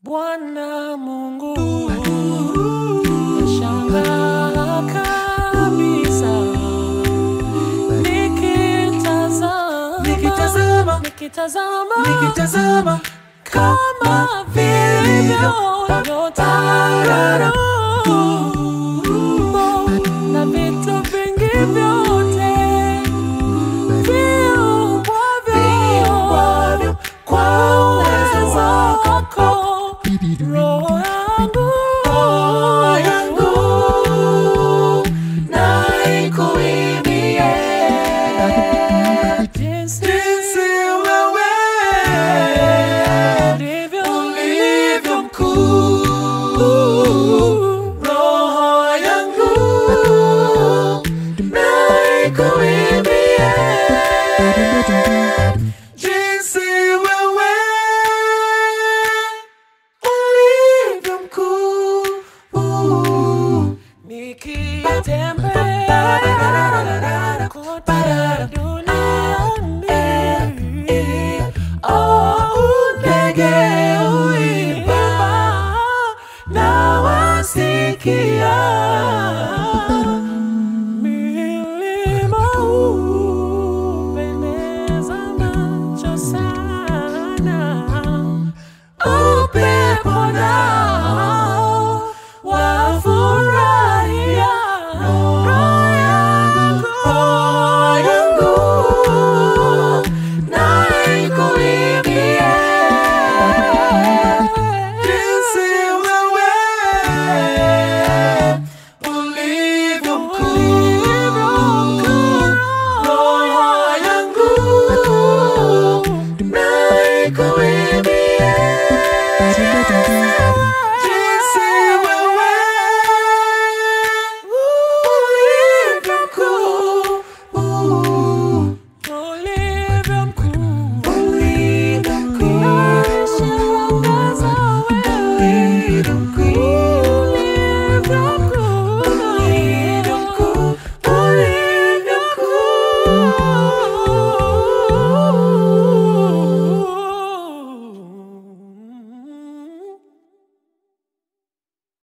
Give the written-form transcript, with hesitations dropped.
Bwana Mungu, nashangaa kabisa nikitazama kama vilivyo nyota na vitu vingi vyote viumbwavyo kwa uwezo wako. Roho yangu na ikuimbie jinsi wewe ulivyo mkuu. Roho yangu na ikuimbie jinsi wewe ulivyo mkuu. Nikitembea kote duniani, ndege huimba na wasikia. Milima hupendeza macho sana, upepo nao wafurahia. Roho yangu na ikuimbie jinsi wewe ulivyo mkuu. Roho yangu na ikuimbie jinsi